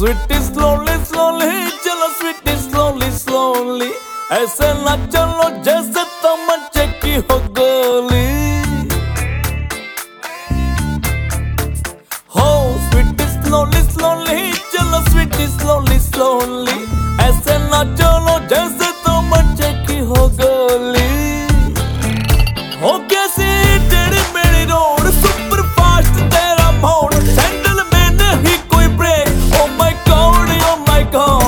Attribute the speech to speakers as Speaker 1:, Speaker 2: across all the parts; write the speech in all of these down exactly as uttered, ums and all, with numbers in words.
Speaker 1: Sweety slowly slowly चलो sweetie slowly slowly, ऐसे ना चलो जैसे तमंचे की हो गोली। हो स्वीटी स्लोली स्लोली चलो स्वीटी स्लोली स्लोली, ऐसे ना चलो जैसे तमंचे की हो गोली। हो कैसी तेरी मेरी रोड, सुपर फास्ट तेरा मोड़, सैंडल में नहीं कोई break. Oh my god oh my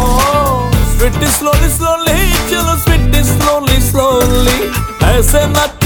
Speaker 1: god, sweetie slowly slowly चलो स्वीटी स्लोली स्लोली, ऐसे ना